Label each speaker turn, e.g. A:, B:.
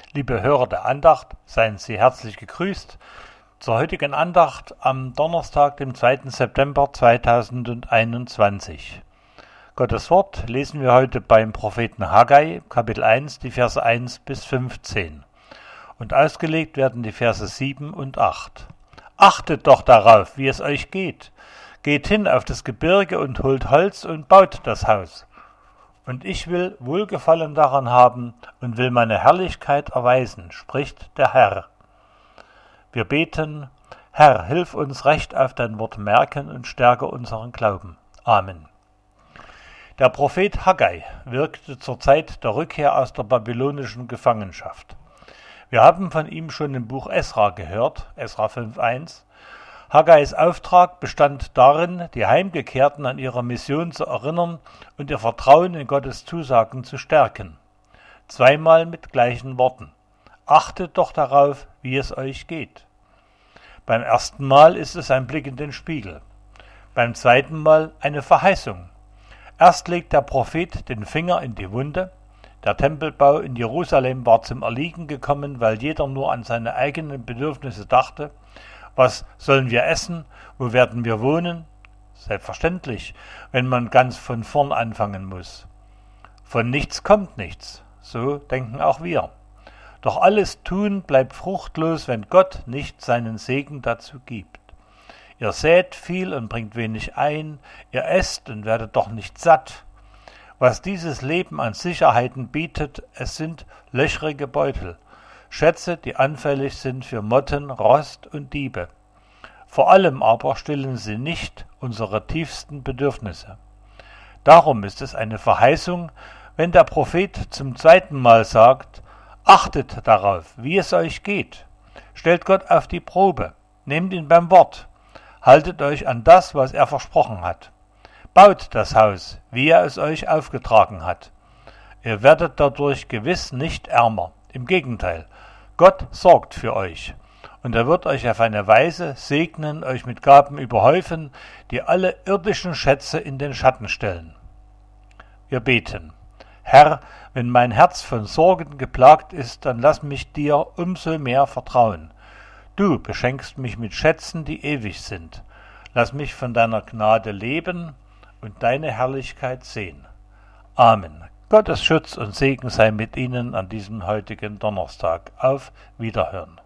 A: Liebe Hörer der Andacht, seien Sie herzlich gegrüßt zur heutigen Andacht am Donnerstag, dem 2. September 2021. Gottes Wort lesen wir heute beim Propheten Haggai, Kapitel 1, die Verse 1 bis 15. Und ausgelegt werden die Verse 7 und 8. Achtet doch darauf, wie es euch geht. Geht hin auf das Gebirge und holt Holz und baut das Haus. Und ich will Wohlgefallen daran haben und will meine Herrlichkeit erweisen, spricht der Herr. Wir beten: Herr, hilf uns recht auf dein Wort merken und stärke unseren Glauben. Amen. Der Prophet Haggai wirkte zur Zeit der Rückkehr aus der babylonischen Gefangenschaft. Wir haben von ihm schon im Buch Esra gehört, Esra 5,1. Haggais Auftrag bestand darin, die Heimgekehrten an ihre Mission zu erinnern und ihr Vertrauen in Gottes Zusagen zu stärken. Zweimal mit gleichen Worten: Achtet doch darauf, wie es euch geht. Beim ersten Mal ist es ein Blick in den Spiegel. Beim zweiten Mal eine Verheißung. Erst legt der Prophet den Finger in die Wunde. Der Tempelbau in Jerusalem war zum Erliegen gekommen, weil jeder nur an seine eigenen Bedürfnisse dachte. Was sollen wir essen? Wo werden wir wohnen? Selbstverständlich, wenn man ganz von vorn anfangen muss. Von nichts kommt nichts, so denken auch wir. Doch alles Tun bleibt fruchtlos, wenn Gott nicht seinen Segen dazu gibt. Ihr sät viel und bringt wenig ein, ihr esst und werdet doch nicht satt. Was dieses Leben an Sicherheiten bietet, es sind löchrige Beutel. Schätze, die anfällig sind für Motten, Rost und Diebe. Vor allem aber stillen sie nicht unsere tiefsten Bedürfnisse. Darum ist es eine Verheißung, wenn der Prophet zum zweiten Mal sagt: Achtet darauf, wie es euch geht. Stellt Gott auf die Probe, nehmt ihn beim Wort, haltet euch an das, was er versprochen hat. Baut das Haus, wie er es euch aufgetragen hat. Ihr werdet dadurch gewiss nicht ärmer. Im Gegenteil, Gott sorgt für euch, und er wird euch auf eine Weise segnen, euch mit Gaben überhäufen, die alle irdischen Schätze in den Schatten stellen. Wir beten: Herr, wenn mein Herz von Sorgen geplagt ist, dann lass mich dir umso mehr vertrauen. Du beschenkst mich mit Schätzen, die ewig sind. Lass mich von deiner Gnade leben und deine Herrlichkeit sehen. Amen. Gottes Schutz und Segen sei mit Ihnen an diesem heutigen Donnerstag. Auf Wiederhören.